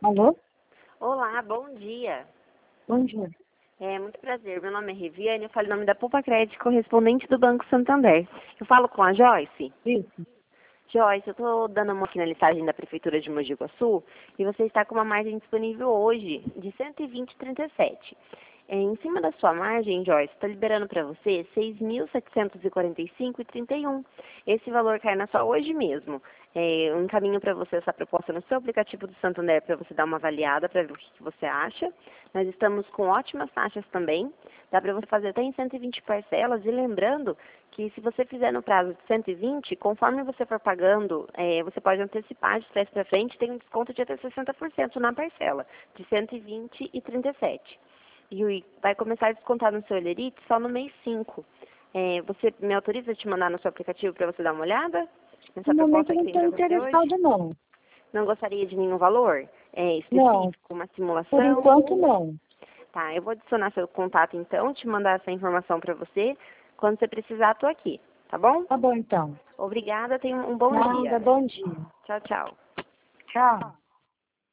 Alô? Olá, bom dia. Bom dia. Muito prazer. Meu nome é Riviane, eu falo em nome da Poupa Crédito, correspondente do Banco Santander. Eu falo com a Joyce. Isso. Joyce, eu estou dando uma finalizagem da Prefeitura de Mogi Guaçu e você está com uma margem disponível hoje de 120,37. Em cima da sua margem, Joyce, está liberando para você 6.745,31. Esse valor cai na sua hoje mesmo. Eu encaminho para você essa proposta no seu aplicativo do Santander para você dar uma avaliada para ver o que você acha. Nós estamos com ótimas taxas também. Dá para você fazer até em 120 parcelas. E lembrando que se você fizer no prazo de 120, conforme você for pagando, você pode antecipar de trás para frente, tem um desconto de até 60% na parcela, de 120,37. E vai começar a descontar no seu Elerite só no mês 5. Você me autoriza a te mandar no seu aplicativo para você dar uma olhada? Nessa No momento proposta eu que não tem estou para você hoje? interessada, não. Não gostaria de nenhum valor Não, específico, uma por simulação? enquanto não. Tá, eu vou adicionar seu contato então, te mandar essa informação para você. Quando você precisar, estou aqui, tá bom? Tá bom, então. Obrigada, tenha um bom Nada, dia. bom dia. Tchau, tchau. Tchau.